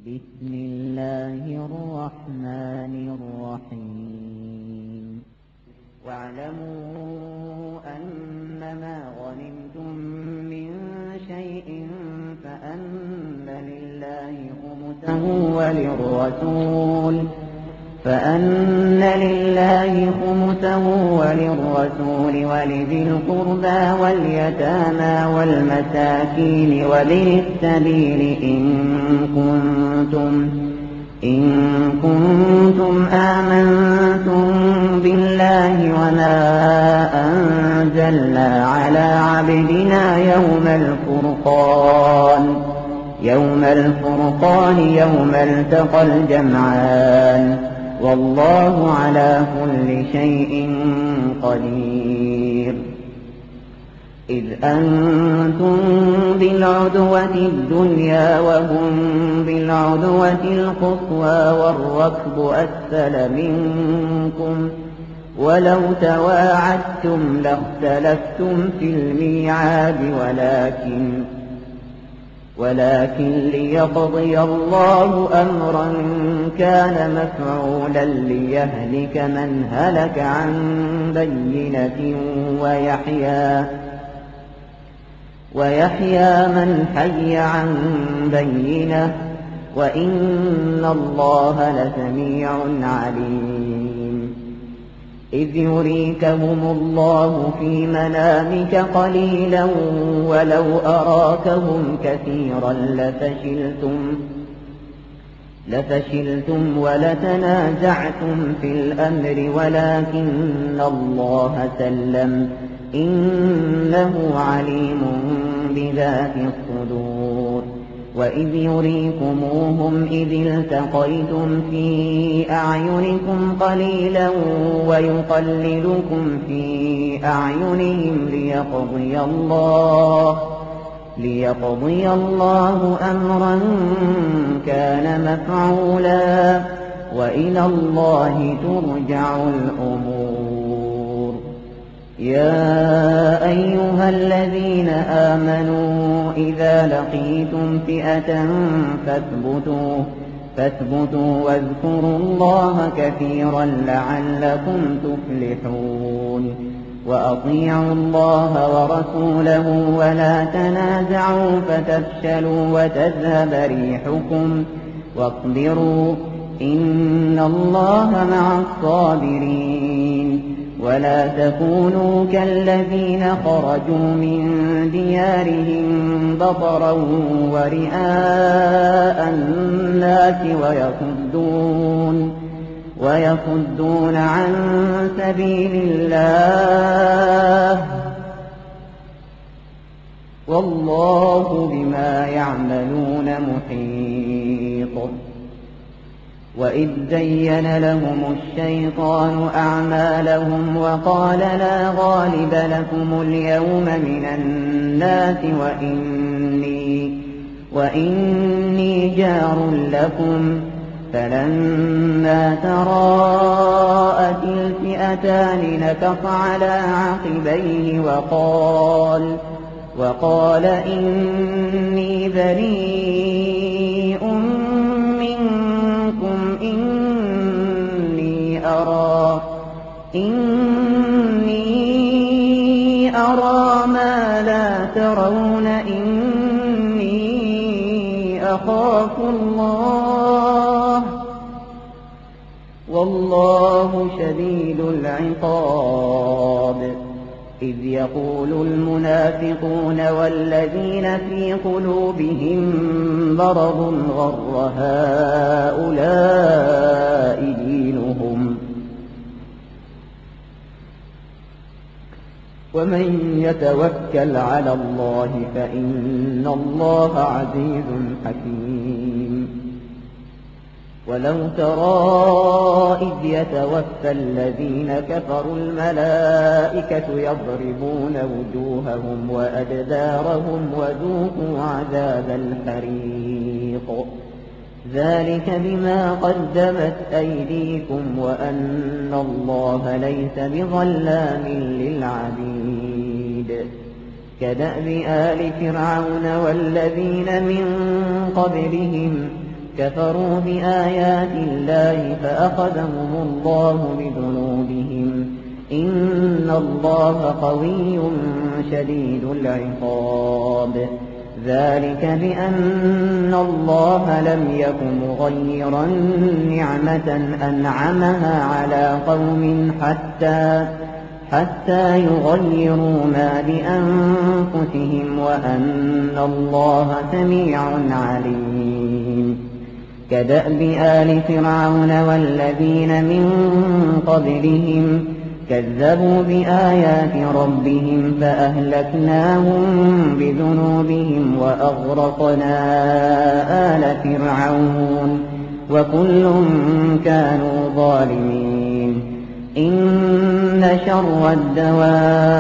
بسم الله الرحمن الرحيم واعلموا أنما غنمتم من شيء فأن لله خمسه وللرسول ولذي القربى واليتامى والمساكين وابن السبيل إن كنتم آمنتم بالله وما أنزلنا على عبدنا يوم الفرقان يوم التقى الجمعان والله على كل شيء قدير. إذ أنتم بالعدوة الدنيا وهم بالعدوة القصوى والركب أسفل منكم ولو تواعدتم لاختلفتم في الميعاد ولكن ليقضي الله أمرا كان مفعولا ليهلك من هلك عن بينة ويحيى من حي عن بينة وإن الله لسميع عليم. إذ يريكهم الله في منامك قليلا ولو أراكهم كثيرا لفشلتم ولتنازعتم في الأمر ولكن الله سلم إنه عليم بذات الصدور. وإذ يريكموهم إذ التقيتم في أعينكم قليلا ويقللكم في أعينهم ليقضي الله أمرا كان مفعولا وإلى الله ترجع الأمور. يا أيها الذين آمنوا إذا لقيتم فئة فاثبتوا واذكروا الله كثيرا لعلكم تفلحون. وأطيعوا الله ورسوله ولا تنازعوا فتفشلوا وتذهب ريحكم واصبروا إن الله مع الصابرين. ولا تكونوا كالذين خرجوا من ديارهم بطرا ورئاء الناس ويصدون عن سبيل الله والله بما يعملون محيط. وإذ زين لهم الشيطان أعمالهم وقال لا غالب لكم اليوم من الناس وإني جار لكم فلما تراءت الفئتان نكص على عقبيه وقال إني بريء منكم إني أرى ما لا ترون إني أخاف الله والله شديد العقاب. إذ يقول المنافقون والذين في قلوبهم مرض غر هؤلاء دينهم ومن يتوكل على الله فإن الله عزيز حكيم. ولو ترى إذ يتوفى الذين كفروا الملائكة يضربون وجوههم وأدبارهم وذوقوا عذاب الحريق ذلك بما قدمت أيديكم وأن الله ليس بظلام للعبيد. كدأب آل فرعون والذين من قبلهم كفروا بآيات الله فأخذهم الله بذنوبهم إن الله قوي شديد العقاب ذلك بأن الله لم يكن مغيرا نعمة أنعمها على قوم حتى يغيروا ما بأنفسهم وأن الله سميع عليم كدأب آل فرعون والذين من قبلهم كذبوا بآيات ربهم فأهلكناهم بذنوبهم وأغرقنا آل فرعون وكل كانوا ظالمين إن شر الدواب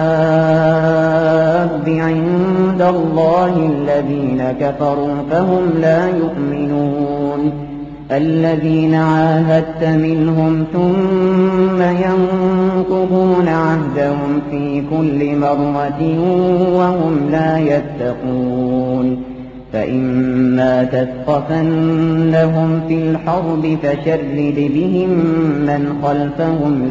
عند الله الذين كفروا فهم لا يؤمنون الذين عاهدت منهم ثم ينقضون عهدهم في كل مرة وهم لا يتقون فإما تثقفنهم في الحرب فشرد بهم من خلفهم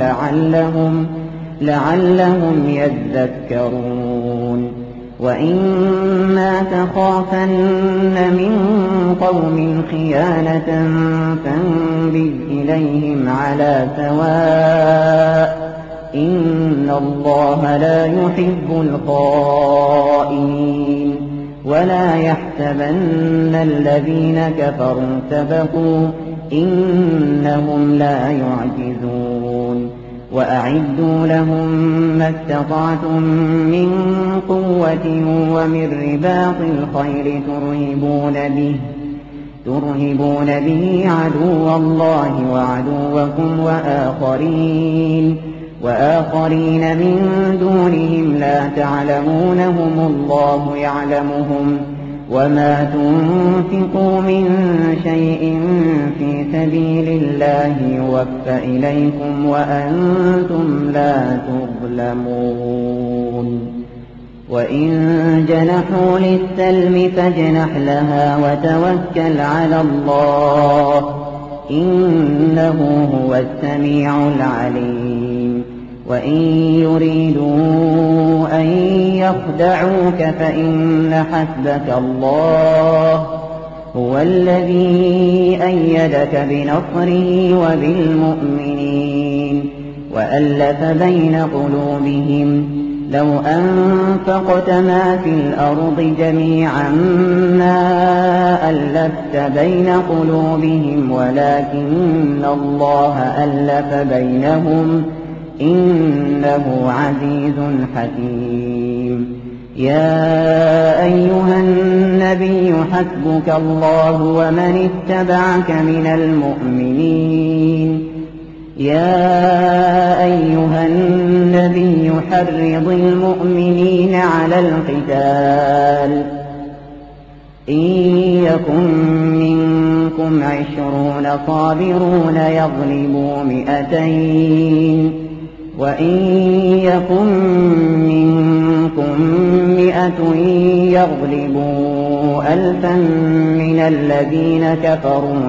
لعلهم يذكرون وإما تخافن من قوم خيانة فانبذ إليهم على سواء إن الله لا يحب الخائنين ولا يحسبن الذين كفروا سبقوا إنهم لا يعجزون وأعدوا لهم ما استطعتم من قوة ومن رباط الخيل ترهبون به عدو الله وعدوكم وآخرين من دونهم لا تعلمونهم الله يعلمهم وما تنفقوا من شيء في سبيل الله يوفى إليكم وأنتم لا تظلمون وإن جنحوا للسلم فاجنح لها وتوكل على الله إنه هو السميع العليم وإن يريدوا أن يخدعوك فإن حسبك الله هو الذي أيدك بنصره وبالمؤمنين وألف بين قلوبهم لو أنفقت ما في الأرض جميعا ما ألفت بين قلوبهم ولكن الله ألف بينهم إنه عزيز حكيم يا أيها النبي حسبك الله ومن اتبعك من المؤمنين يا أيها النبي حرض المؤمنين على القتال إن يكن منكم 20 صابرون يغلبوا 200 وإن يكن منكم 100 يغلبوا 1000 من الذين كفروا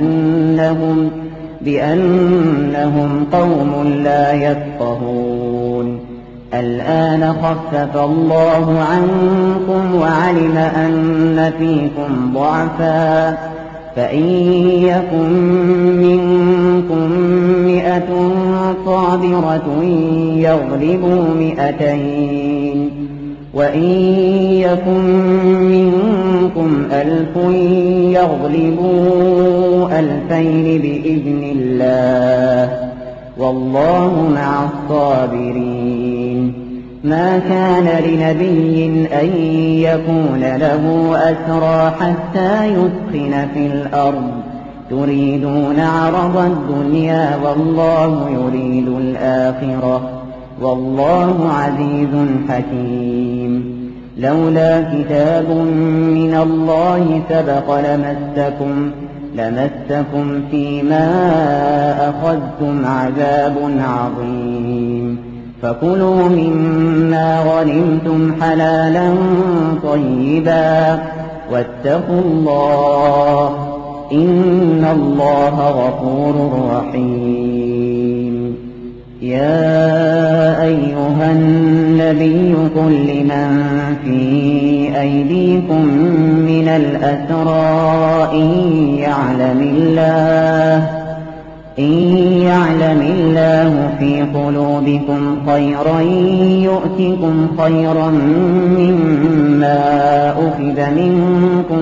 بأنهم قوم لا يفقهون الآن خفف الله عنكم وعلم أن فيكم ضعفا فإن يكن منكم 100 صابرة يغلبوا 200 وإن يكن منكم 1000 يغلبوا 2000 بإذن الله والله مع الصابرين ما كان لنبي أن يكون له أسرى حتى يثخن في الأرض تريدون عرض الدنيا والله يريد الآخرة والله عزيز حكيم لولا كتاب من الله سبق لمسكم فيما أخذتم عذاب عظيم فكلوا مما غنمتم حلالا طيبا واتقوا الله إن الله غفور رحيم. يا أيها النبي قل لمن في أيديكم من الأسرى إن يعلم الله في قلوبكم خيرا يؤتكم خيرا مما أخذ منكم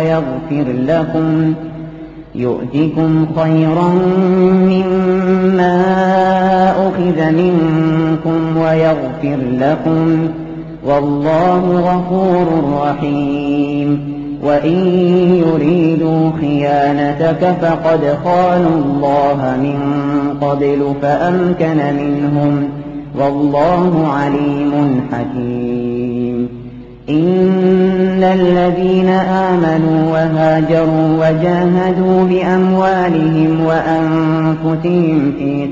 ويغفر لكم والله غفور رحيم. وإن يريدوا خيانتك فقد خانوا الله من قبل فأمكن منهم والله عليم حكيم. إن الذين آمنوا وهاجروا وجاهدوا بأموالهم وأنفسهم في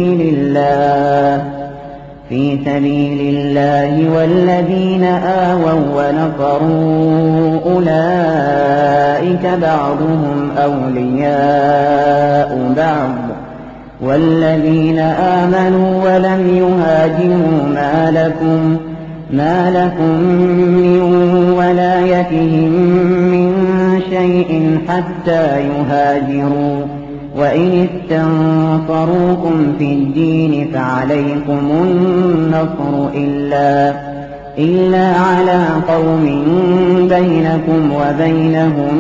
سبيل الله والذين آووا ونصروا أولئك بعضهم أولياء بعض والذين آمنوا ولم يهاجروا ما لكم من ولايتهم من شيء حتى يهاجروا وإن استنصروكم في الدين فعليكم النصر إلا على قوم بينكم وبينهم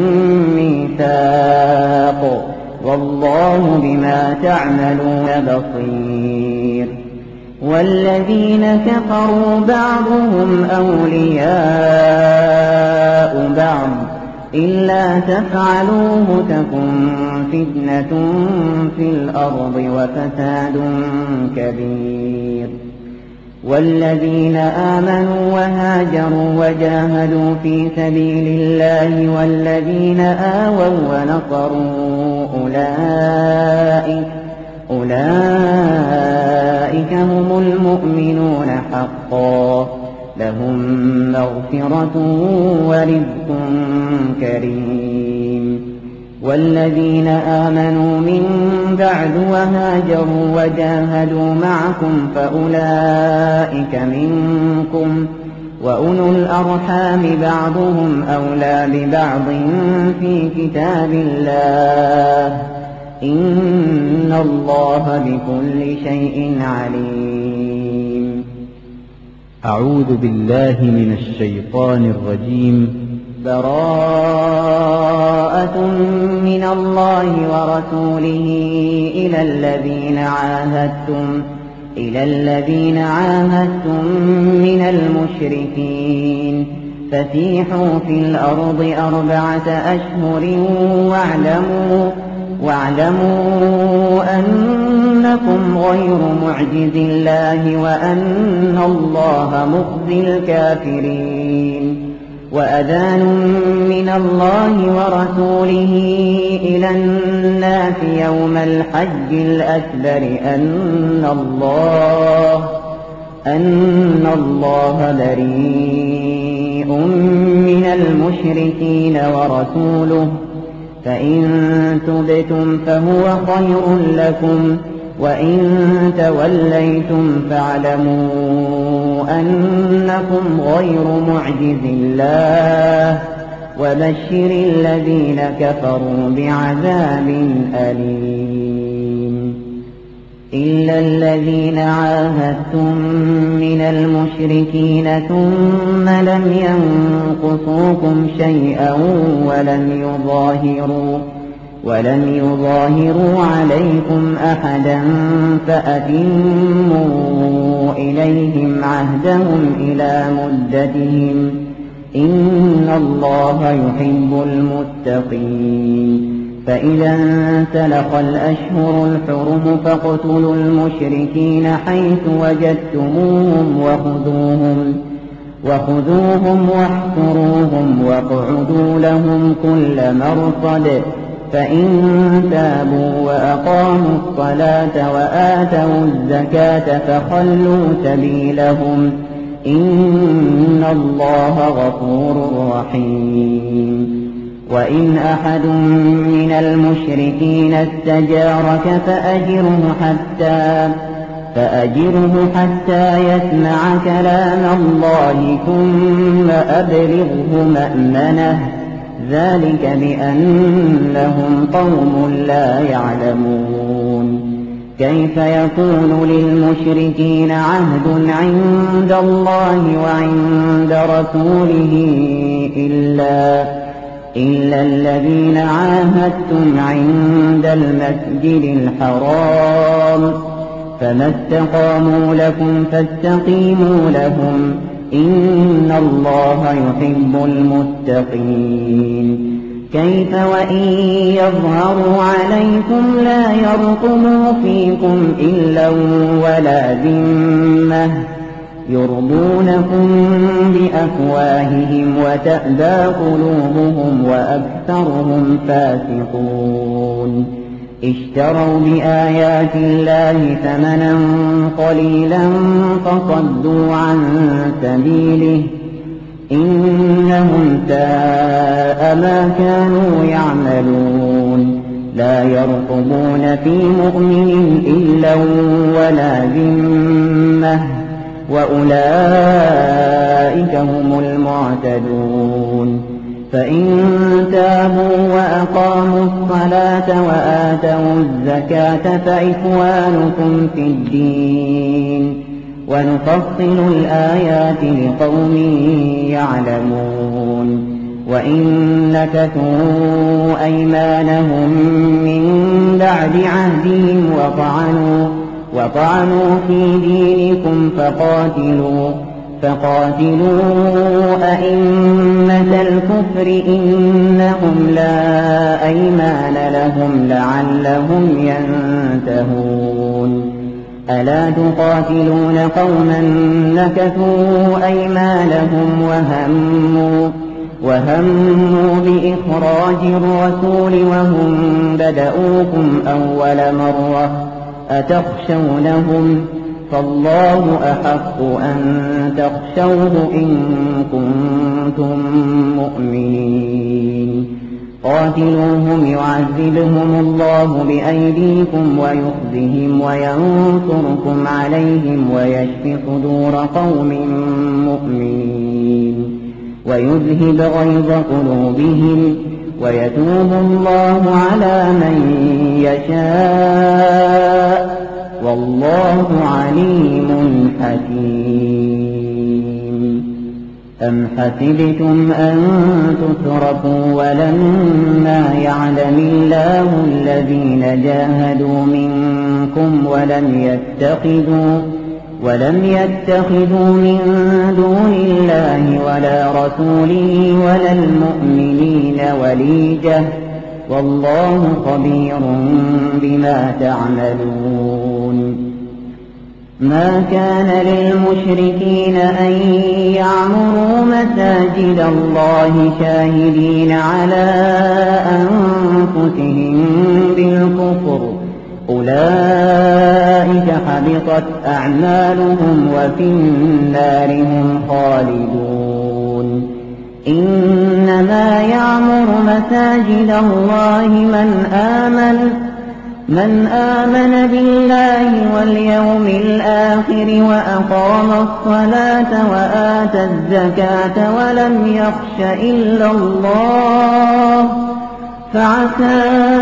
ميثاق والله بما تعملون بصير. والذين كفروا بعضهم أولياء بعض إلا تفعلوه تكن فتنة في الأرض وفساد كبير. والذين آمنوا وهاجروا وجاهدوا في سبيل الله والذين آووا ونصروا أولئك هم المؤمنون حقا لهم مغفرة ورزق كريم. والذين آمنوا من بعد وهاجروا وجاهدوا معكم فأولئك منكم وأولو الأرحام بعضهم أولى ببعض في كتاب الله إن الله بكل شيء عليم. أعوذ بالله من الشيطان الرجيم. براءة من الله ورسوله إلى الذين عاهدتم من المشركين فسيحوا في الأرض 4 أشهر واعلموا أنكم غير معجز الله وأن الله مخزي الكافرين. وأذان من الله ورسوله إلى الناس يوم الحج الأكبر أن الله بريء من المشركين ورسوله فإن تبتم فهو خير لكم وإن توليتم فاعلموا أنكم غير معجز الله وبشر الذين كفروا بعذاب أليم. إلا الذين عاهدتم من المشركين ثم لم ينقصوكم شيئا ولم يظاهروا عليكم أحدا فأتموا إليهم عهدهم إلى مدتهم إن الله يحب المتقين. فإذا انسلخ الأشهر الحرم فاقتلوا المشركين حيث وجدتموهم وخذوهم واحصروهم واقعدوا لهم كل مرصد فإن تابوا وأقاموا الصلاة وآتوا الزكاة فخلوا سبيلهم إن الله غفور رحيم. وإن أحد من المشركين استجارك فأجره حتى يسمع كلام الله ثم أبلغه مأمنه، ذلك بأنهم قوم لا يعلمون. كيف يكون للمشركين عهد عند الله وعند رسوله إلا الذين عاهدتم عند المسجد الحرام، فما استقاموا لكم فاستقيموا لهم، إن الله يحب المتقين. كيف وإن يظهروا عليكم لا يرقبوا فيكم إلا ولا ذمة، يرضونكم بأفواههم وتأبى قلوبهم وأكثرهم فاسقون. اشتروا بآيات الله ثمنا قليلا فصدوا عن سبيله، إنهم ساء ما كانوا يعملون. لا يرقبون في مؤمن إلا ولا ذمة، وأولئك هم المعتدون. فإن تابوا وأقاموا الصلاة وآتوا الزكاة فإخوانكم في الدين، ونفصل الآيات لقوم يعلمون. وإن نكثوا أيمانهم من بعد عهدهم وطعنوا في دينكم فقاتلوا أئمة الكفر إنهم لا أيمان لهم لعلهم ينتهون. ألا تقاتلون قوما نكثوا أيمانهم وهموا بإخراج الرسول وهم بدؤوكم أول مرة، أتخشونهم؟ فالله أحق أن تخشوه إن كنتم مؤمنين. قاتلوهم يعذبهم الله بأيديكم ويخزهم وينصركم عليهم ويشف صدور قوم مؤمنين، ويذهب غيظ قلوبهم ويتوب الله على من يشاء، والله عليم حكيم. أم حسبتم أن تتركوا ولما يعلم الله الذين جاهدوا منكم ولم يتخذوا من دون الله ولا رسوله ولا المؤمنين وليجة، والله خبير بما تعملون. ما كان للمشركين أن يعمروا مساجد الله شاهدين على أنفسهم بالكفر، أولئك حبطت أعمالهم وفي النار هم خالدون. إنما يعمر مساجد الله من آمن بالله واليوم الآخر وأقام الصلاة وآتى الزكاة ولم يخش إلا الله، فعسى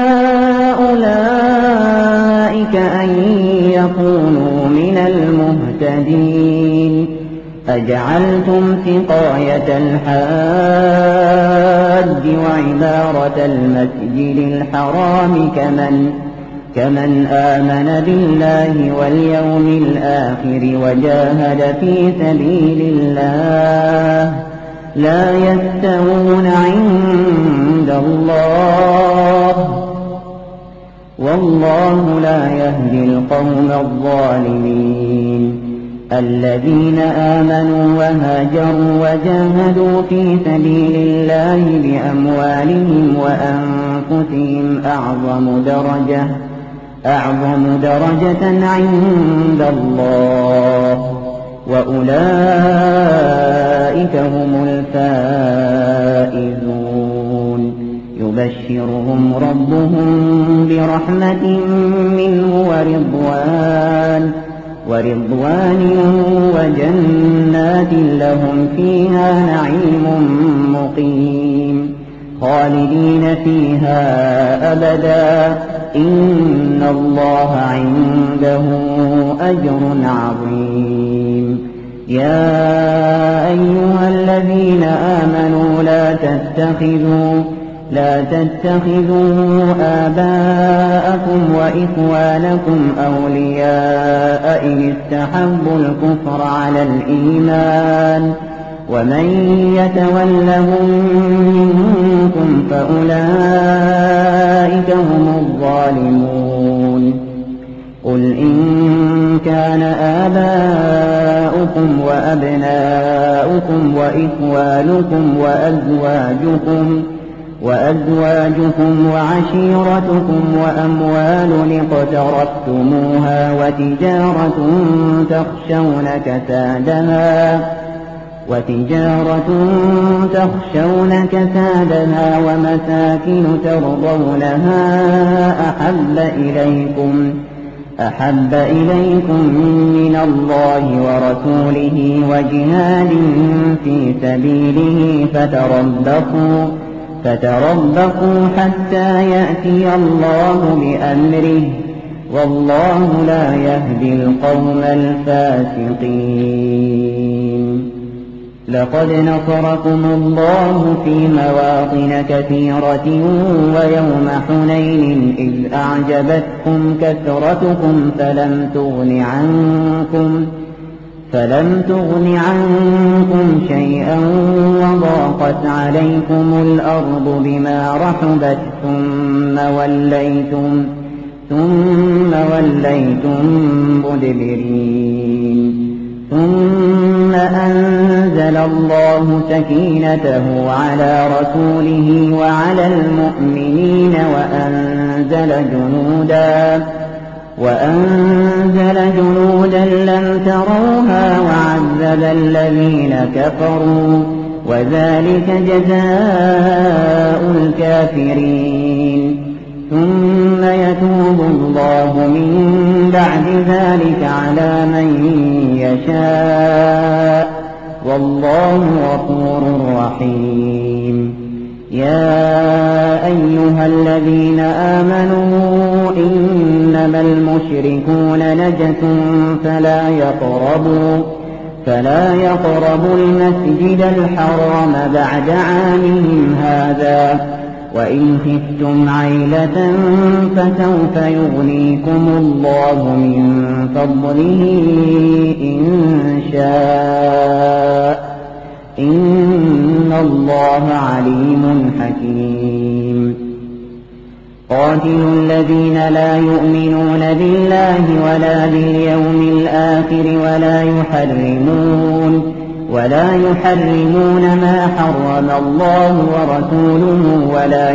أولئك أن يكونوا من المهتدين. أجعلتم سقاية الحاج وعمارة المسجد الحرام كمن آمن بالله واليوم الآخر وجاهد في سبيل الله لا يستوون عند الله، والله لا يهدي القوم الظالمين. الذين آمنوا وهاجروا وجاهدوا في سبيل الله بأموالهم وأنفسهم أعظم درجة عند الله، وأولئك هم الفائزون. يبشرهم ربهم برحمة منه ورضوان وجنات لهم فيها نعيم مقيم خالدين فيها أبدا إن الله عنده أجر عظيم. يا أيها الذين آمنوا لا تتخذوا آباءكم وإخوانكم أولياء إن استحبوا الكفر على الإيمان ومن يتولهم منكم فأولئك هم الظالمون. قل إن كان آباؤكم وأبناؤكم وإخوانكم وأزواجكم وعشيرتكم وأموال اقترفتموها وتجارة تخشون كسادها ومساكن ترضونها أحب إليكم من الله ورسوله وجهاد في سبيله فتربصوا حتى يأتي الله بأمره والله لا يهدي القوم الفاسقين. لقد نصركم الله في مواطن كثيرة ويوم حنين إذ أعجبتكم كثرتكم فلم تغن عنكم شيئا وضاقت عليكم الأرض بما رحبت ثم وليتم مدبرين. ثم أنزل الله سكينته على رسوله وعلى المؤمنين وأنزل جنودا لم تروها وعذب الذين كفروا وذلك جزاء الكافرين. ثم يتوب الله من بعد ذلك على من يشاء والله غفور رحيم. يا أيها الذين آمنوا إنما المشركون نجس فلا يقربوا المسجد الحرام بعد عامهم هذا وإن خفتم عيلة فسوف يغنيكم الله من فضله إن شاء إن الله عليم حكيم. قاتلوا الذين لا يؤمنون بالله ولا باليوم الآخر ولا يحرمون ما حرم الله ورسوله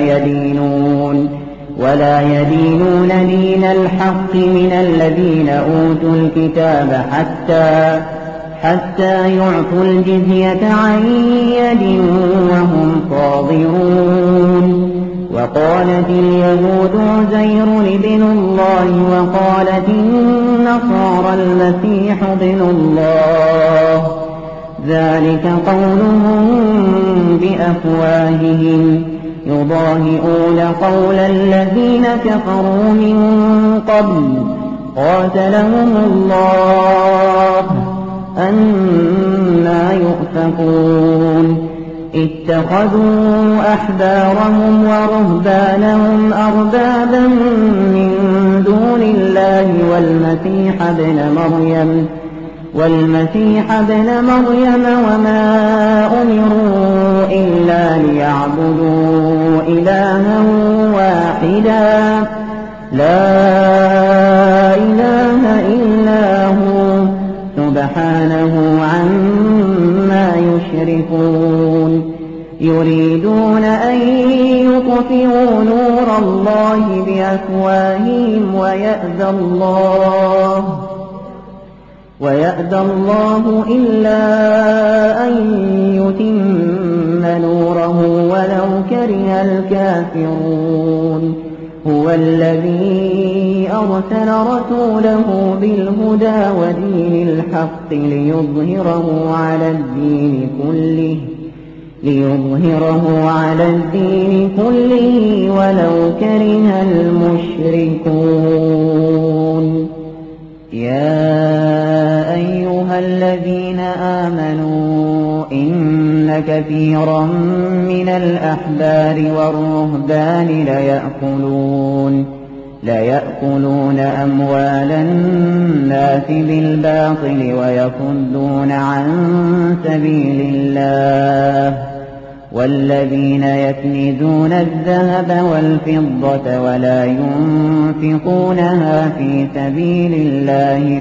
ولا يدينون دين الحق من الذين أوتوا الكتاب حتى يعطوا الجزية عن يد وهم صاغرون. وقالت اليهود عزير ابن الله وقالت النصارى المسيح ابن الله ذلك قولهم بأفواههم يضاهئون قول الذين كفروا من قبل قاتلهم الله أنى يؤفكون. اتخذوا أحبارهم ورهبانهم أربابا من دون الله والمسيح ابن مريم وما أمروا إلا ليعبدوا إلها واحدا لا إله إلا هو سبحانه عما يشركون. يريدون أن يطفئوا نور الله بأفواههم ويأبى الله إلا أن يتم نوره ولو كره الكافرون هو الذي أرسل رسوله بالهدى ودين الحق ليظهره على الدين كله ولو كره المشركون يا أيها الذين آمنوا إن كثيرا من الأحبار والرهبان ليأكلون أموال الناس بالباطل ويصدون عن سبيل الله والذين يكنزون الذهب والفضة ولا ينفقونها في سبيل الله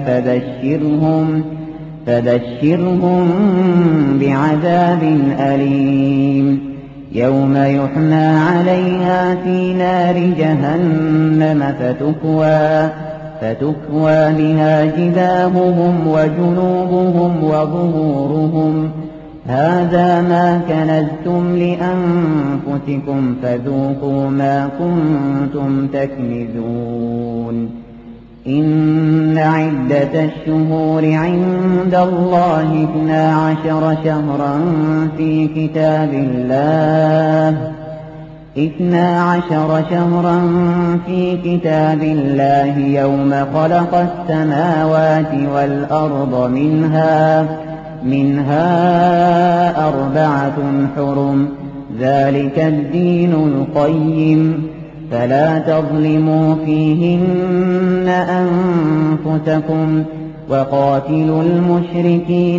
فبشرهم بعذاب أليم يوم يحمى عليها في نار جهنم فتكوى بها جباههم وجنوبهم وظهورهم هذا ما كنزتم لأنفسكم فذوقوا ما كنتم تكنزون إن عدة الشهور عند الله 12 شهرا في كتاب الله يوم خلق السماوات والأرض منها 4 حرم ذلك الدين القيم فلا تظلموا فيهن أنفسكم وقاتلوا المشركين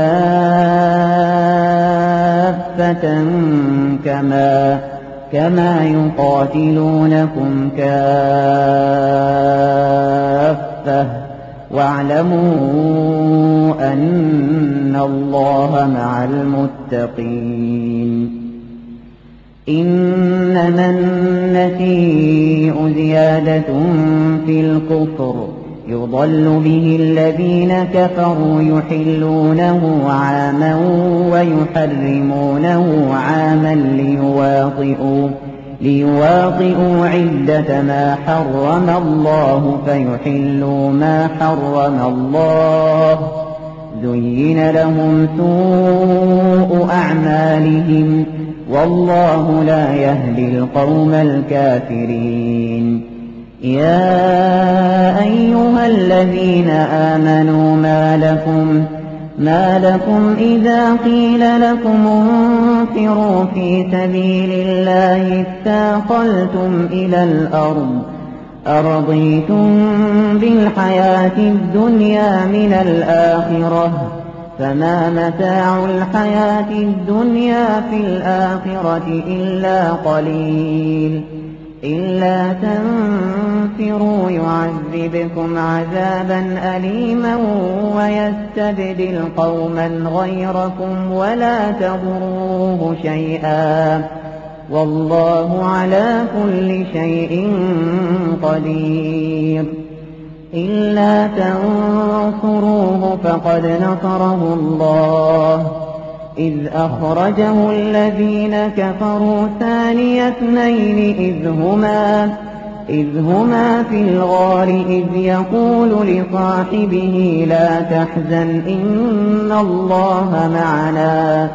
كافة كما يقاتلونكم كافة واعلموا أن الله مع المتقين إنما النسيء زيادة في الكفر يضل به الذين كفروا يحلونه عاما ويحرمونه عاما ليواطئوا عدة ما حرم الله فيحلوا ما حرم الله زين لهم سوء أعمالهم والله لا يهدي القوم الكافرين يا أيها الذين آمنوا ما لكم إذا قيل لكم انفروا في سبيل الله اثاقلتم إلى الأرض أرضيتم بالحياة الدنيا من الآخرة فما متاع الحياة الدنيا في الآخرة إلا قليل إلا تنفروا يعذبكم عذابا أليما ويستبدل قوما غيركم ولا تضروه شيئا والله على كل شيء قدير إلا تنصروه فقد نصره الله إذ أخرجه الذين كفروا ثاني اثنين إذ هما في الغار إذ يقول لصاحبه لا تحزن إن الله معنا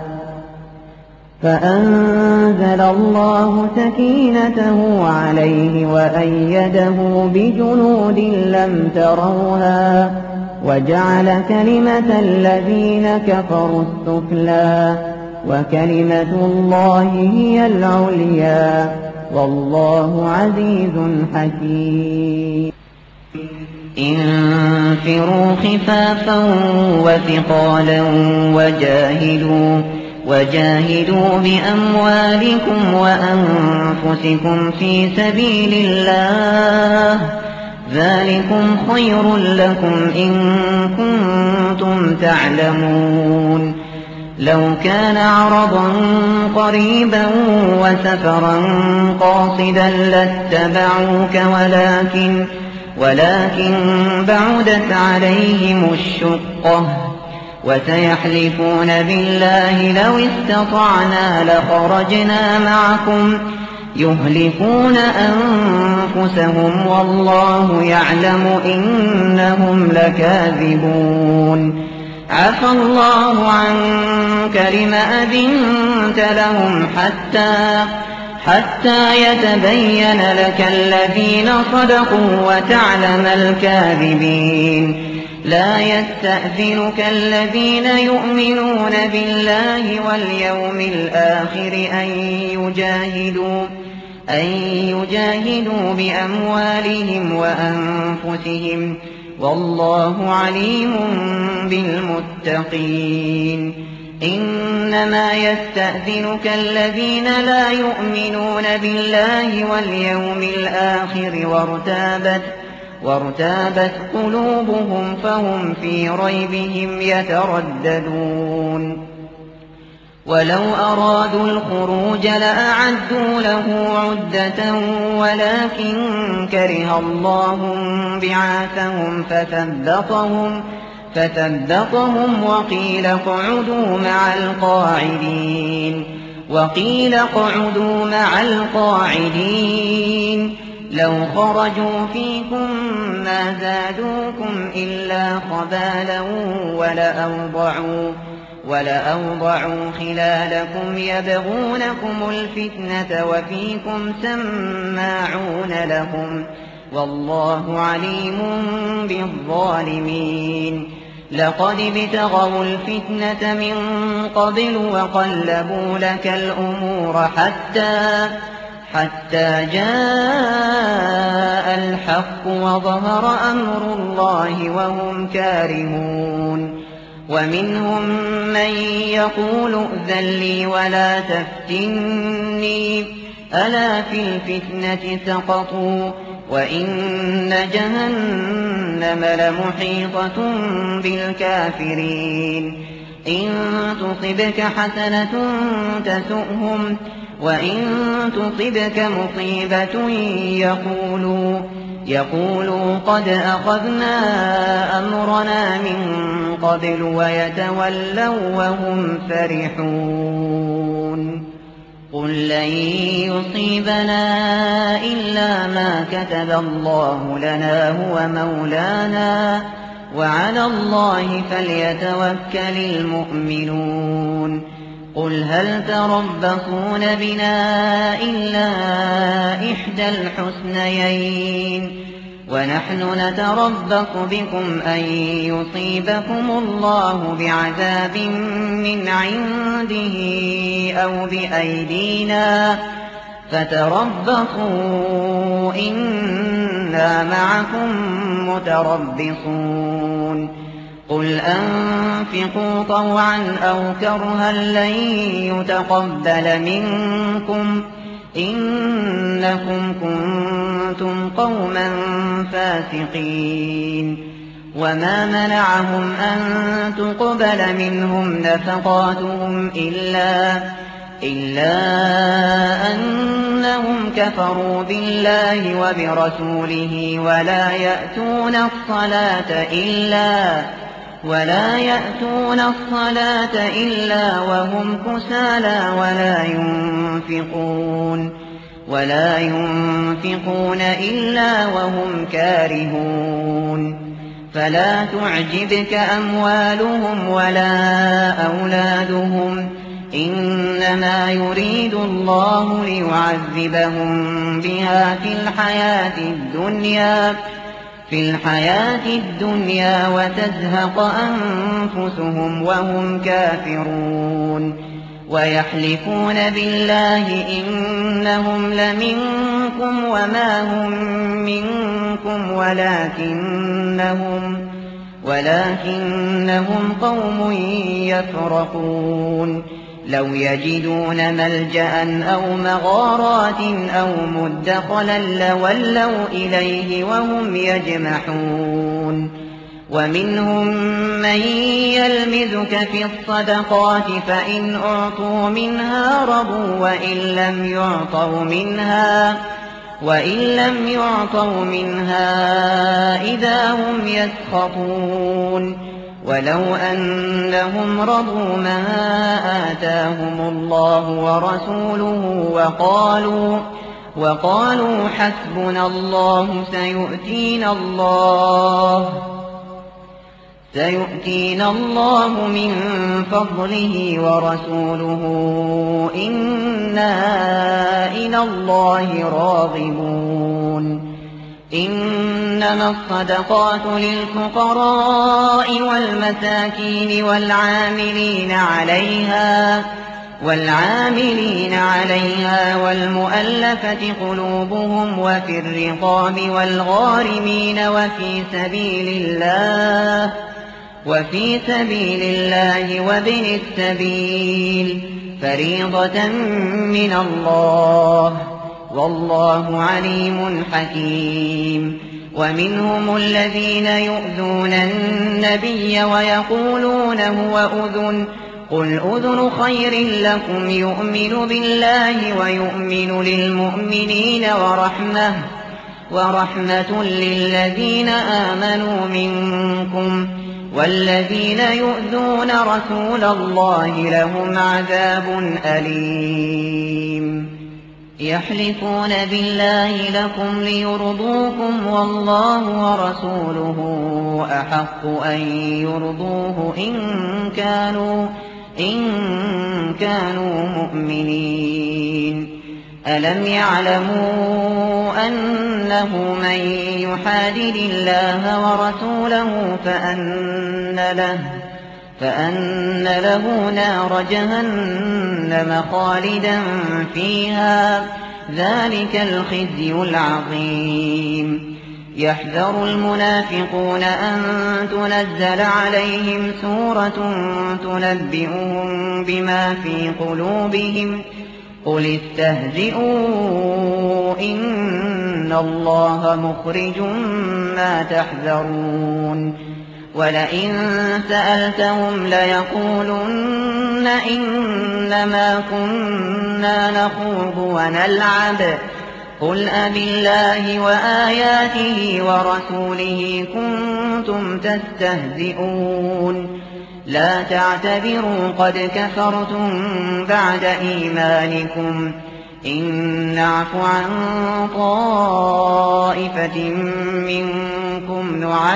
فأنزل الله سكينته عليه وأيده بجنود لم تروها وجعل كلمة الذين كفروا السفلى وكلمة الله هي العليا والله عزيز حكيم انفروا خفافا وثقالا وجاهدوا بأموالكم وأنفسكم في سبيل الله ذلكم خير لكم إن كنتم تعلمون لو كان عرضا قريبا وسفرا قاصدا لاتبعوك ولكن بعدت عليهم الشقة وسيحلفون بالله لو استطعنا لخرجنا معكم يهلكون أنفسهم والله يعلم إنهم لكاذبون عفى الله عنك لم أذنت لهم حتى يتبين لك الذين صدقوا وتعلم الكاذبين لا يستأذنك الذين يؤمنون بالله واليوم الآخر أن يجاهدوا بأموالهم وأنفسهم والله عليم بالمتقين إنما يستأذنك الذين لا يؤمنون بالله واليوم الآخر وارتابت قلوبهم فهم في ريبهم يترددون ولو أرادوا الخروج لأعدوا له عدة ولكن كره الله بعاثهم فثبطهم وقيل اقعدوا مع القاعدين لو خرجوا فيكم ما زادوكم إلا خبالا ولأوضعوا خلالكم يبغونكم الفتنة وفيكم سماعون لهم والله عليم بالظالمين لقد ابتغوا الفتنة من قبل وقلبوا لك الأمور حتى جاء الحق وظهر أمر الله وهم كارهون ومنهم من يقول ائذن لي ولا تفتني ألا في الفتنة سقطوا وإن جهنم لمحيطة بالكافرين إن تصبك حسنة تسؤهم وإن تصبك مصيبة يقولوا قد أخذنا أمرنا من قبل ويتولوا وهم فرحون قل لن يصيبنا إلا ما كتب الله لنا هو مولانا وعلى الله فليتوكل المؤمنون قل هل تربصون بنا إلا إحدى الحسنيين ونحن نتربص بكم أن يصيبكم الله بعذاب من عنده أو بأيدينا فتربصوا إنا معكم متربصون قل أنفقوا طوعا أو كرها لن يتقبل منكم إنكم كنتم قوما فاسقين وما منعهم أن تقبل منهم نفقاتهم إلا أنهم كفروا بالله وبرسوله ولا يأتون الصلاة إلا وهم كسالى ولا ينفقون إلا وهم كارهون فلا تعجبك أموالهم ولا أولادهم إنما يريد الله ليعذبهم بها في الحياة الدنيا وتزهق أنفسهم وهم كافرون ويحلفون بالله إنهم لمنكم وما هم منكم ولكنهم قوم يفرقون لو يجدون ملجأ أو مغارات أو مدخلا لولوا إليه وهم يجمحون ومنهم من يلمزك في الصدقات فإن أعطوا منها رضوا وإن لم يعطوا منها إذا هم يسخطون ولو أنهم رضوا ما آتاهم الله ورسوله وقالوا حسبنا الله سيؤتينا الله من فضله ورسوله إنا إلى الله راغبون إنما الصدقات للفقراء والمساكين والعاملين عليها والمؤلفة قلوبهم وفي الرقاب والغارمين وفي سبيل الله وابن السبيل فريضة من الله والله عليم حكيم. ومنهم الذين يؤذون النبي ويقولون هو أذن قل أذن خير لكم يؤمن بالله ويؤمن للمؤمنين ورحمة للذين آمنوا منكم والذين يؤذون رسول الله لهم عذاب أليم. يحلفون بالله لكم ليرضوكم والله ورسوله أحق أن يرضوه إن كانوا مؤمنين. ألم يعلموا أنه من يحادد الله ورسوله فأن له نار جهنم خالدا فيها ذلك الخزي العظيم. يحذر المنافقون أن تنزل عليهم سورة تنبئهم بما في قلوبهم قل استهزئوا إن الله مخرج ما تحذرون. ولئن سألتهم ليقولن إنما كنا نخوض ونلعب قل أبالله وآياته ورسوله كنتم تستهزئون لا تعتذروا قد كفرتم بعد إيمانكم إن نعف عن طائفة منكم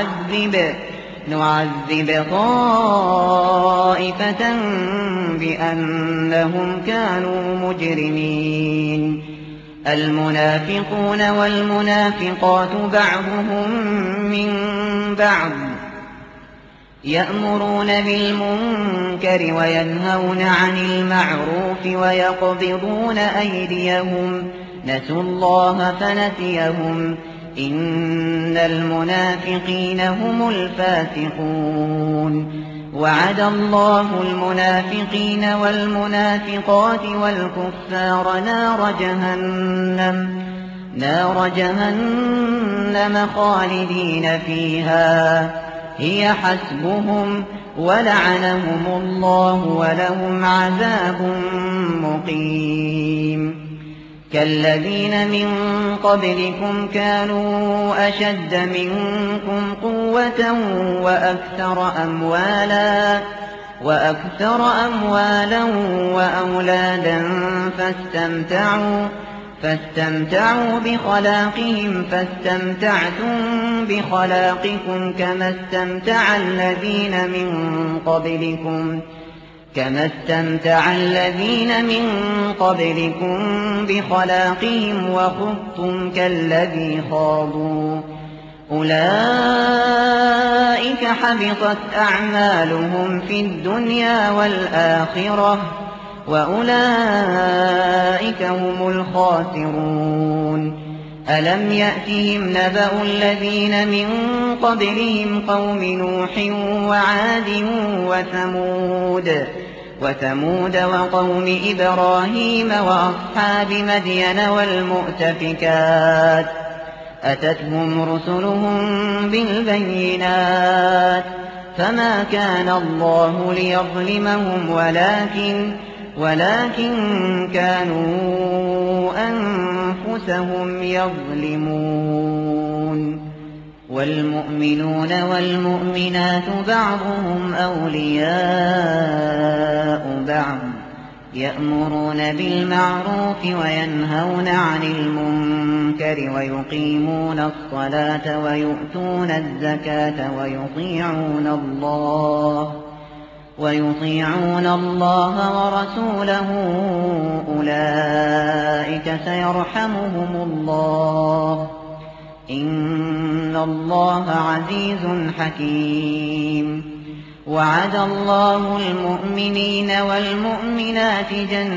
نعذب طائفة بأنهم كانوا مجرمين. المنافقون والمنافقات بعضهم من بعض يأمرون بالمنكر وينهون عن المعروف ويقبضون أيديهم نسوا الله فنسيهم إن المنافقين هم الفاسقون. وعد الله المنافقين والمنافقات والكفار نار جهنم خالدين فيها هي حسبهم ولعنهم الله ولهم عذاب مقيم. كالذين من قبلكم كانوا أشد منكم قوة وأكثر أموالا وأولادا فاستمتعوا بخلاقهم فاستمتعتم بخلاقكم كما استمتع الذين من قبلكم بخلاقهم وخضتم كالذي خاضوا أولئك حبطت أعمالهم في الدنيا والآخرة وأولئك هم الخاسرون. ألم يأتهم نبأ الذين من قبلهم قوم نوح وعاد وثمود وقوم إبراهيم وأصحاب مدين والمؤتفكات أتتهم رسلهم بالبينات فما كان الله ليظلمهم ولكن كانوا أنفسهم يظلمون. والمؤمنون والمؤمنات بعضهم أولياء بعض يأمرون بالمعروف وينهون عن المنكر ويقيمون الصلاة ويؤتون الزكاة ويطيعون الله ورسوله أولئك سيرحمهم الله إن الله عزيز حكيم وعد الله المؤمنين والمؤمنات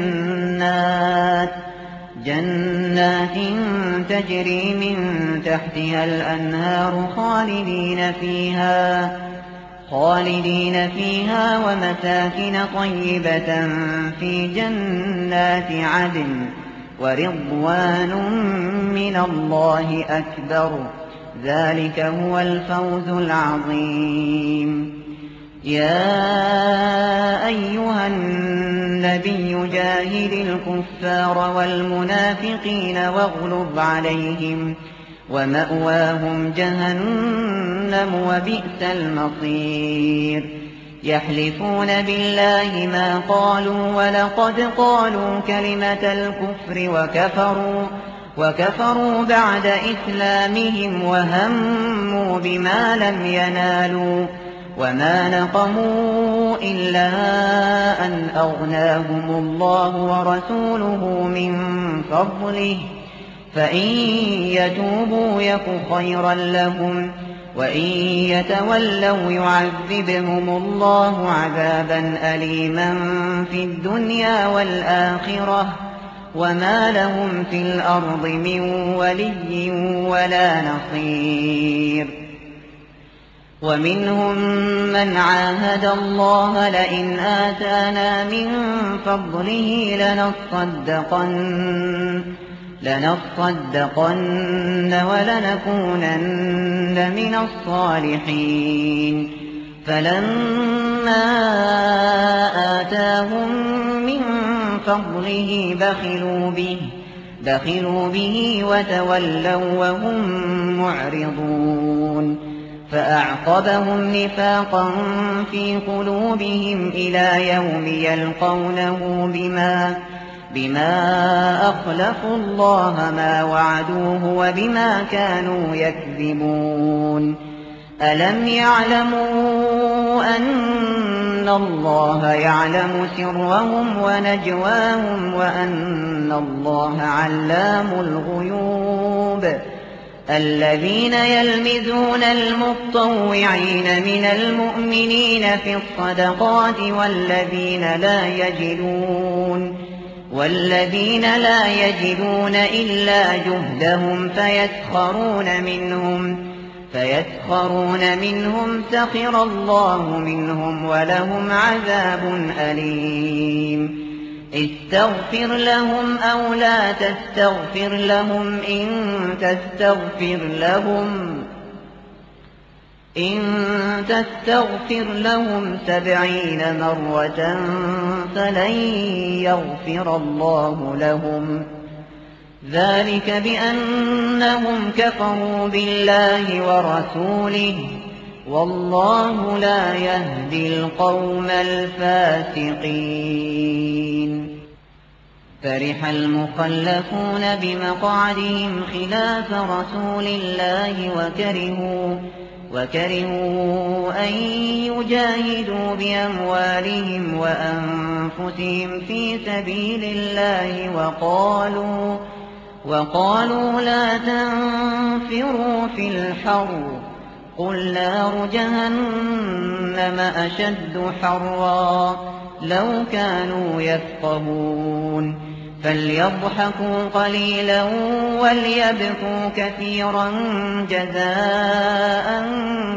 جنات تجري من تحتها الأنهار خالدين فيها ومساكن طيبة في جنات عدن ورضوان من الله أكبر ذلك هو الفوز العظيم يا أيها النبي جاهد الكفار والمنافقين واغلظ عليهم ومأواهم جهنم وبئس المصير يحلفون بالله ما قالوا ولقد قالوا كلمة الكفر وكفروا بعد إسلامهم وهموا بما لم ينالوا وما نقموا إلا أن أغناهم الله ورسوله من فضله فإن يتوبوا يك خيرا لهم وإن يتولوا يعذبهم الله عذابا أليما في الدنيا والآخرة وما لهم في الأرض من ولي ولا نصير ومنهم من عاهد الله لئن آتانا من فضله لنصدقن ولنكونن من الصالحين فلما آتاهم من فضله بخلوا به وتولوا وهم معرضون فأعقبهم نفاقا في قلوبهم إلى يوم يلقونه بما أخلفوا الله ما وعدوه وبما كانوا يكذبون ألم يعلموا أن الله يعلم سرهم ونجواهم وأن الله علام الغيوب الذين يلمزون المطوعين من المؤمنين في الصدقات والذين لا يجدون إلا جهدهم فيسخرون منهم سخر الله منهم ولهم عذاب أليم استغفر لهم أو لا تستغفر لهم إن تستغفر لهم 70 مرة فلن يغفر الله لهم ذلك بأنهم كفروا بالله ورسوله والله لا يهدي القوم الفاسقين فرح المخلفون بمقعدهم خلاف رسول الله وكرهوا أن يجاهدوا بأموالهم وأنفسهم في سبيل الله وقالوا لا تنفروا في الحر قل نار جهنم أشد حرا لو كانوا يفقهون فليضحكوا قليلا وليبكوا كثيرا جزاء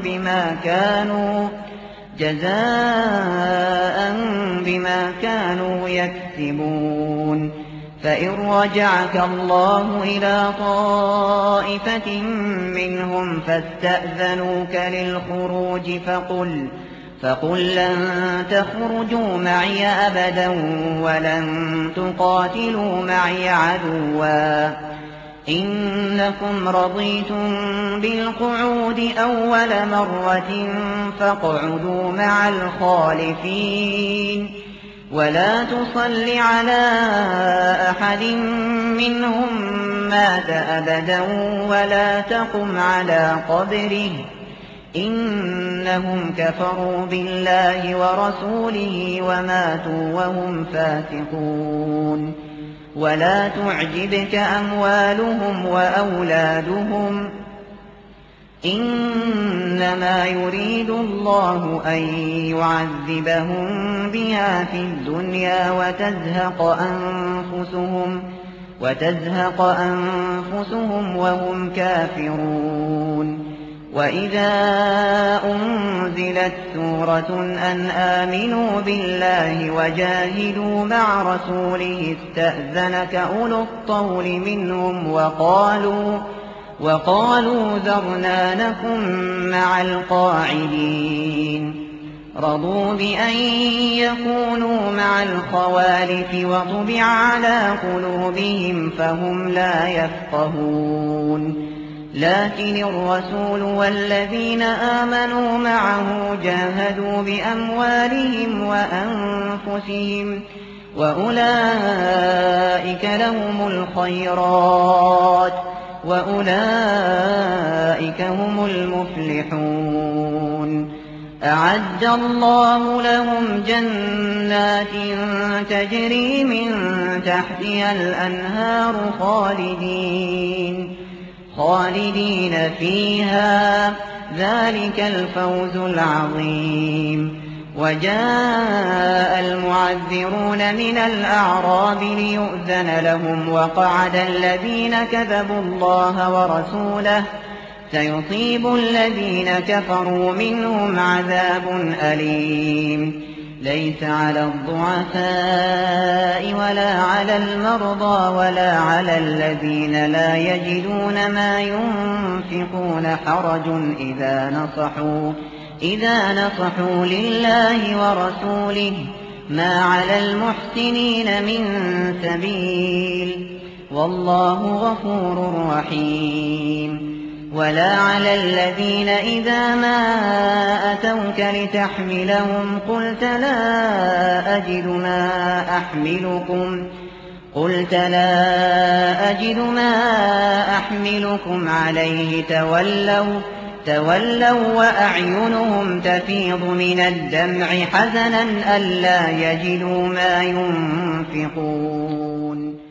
بما كانوا يكسبون فإن رجعك الله إلى طائفة منهم فاستأذنوك للخروج فقل لن تخرجوا معي أبدا ولن تقاتلوا معي عدوا إنكم رضيتم بالقعود أول مرة فاقعدوا مع الخالفين ولا تصل على أحد منهم مات أبدا ولا تقم على قبره إنهم كفروا بالله ورسوله وماتوا وهم فاسقون ولا تعجبك أموالهم وأولادهم إنما يريد الله أن يعذبهم بها في الدنيا وتزهق أنفسهم وهم كافرون وإذا أنزلت سورة أن آمنوا بالله وجاهدوا مع رسوله استأذنك أولو الطول منهم وقالوا ذرنا نكن مع القاعدين رضوا بأن يكونوا مع الخوالف وطبع على قلوبهم فهم لا يفقهون لكن الرسول والذين آمنوا معه جاهدوا بأموالهم وأنفسهم وأولئك لهم الخيرات وأولئك هم المفلحون أعد الله لهم جنات تجري من تحتها الأنهار خالدين فيها ذلك الفوز العظيم وجاء المعذرون من الأعراب ليؤذن لهم وقعد الذين كذبوا الله ورسوله سيصيب الذين كفروا منهم عذاب أليم ليس على الضعفاء ولا على المرضى ولا على الذين لا يجدون ما ينفقون حرج إذا نصحوا لله ورسوله ما على المحسنين من سبيل والله غفور رحيم ولا على الذين إذا ما أتوك لتحملهم قلت لا أجد ما أحملكم عليه تولوا وأعينهم تفيض من الدمع حزنا ألا يجدوا ما ينفقون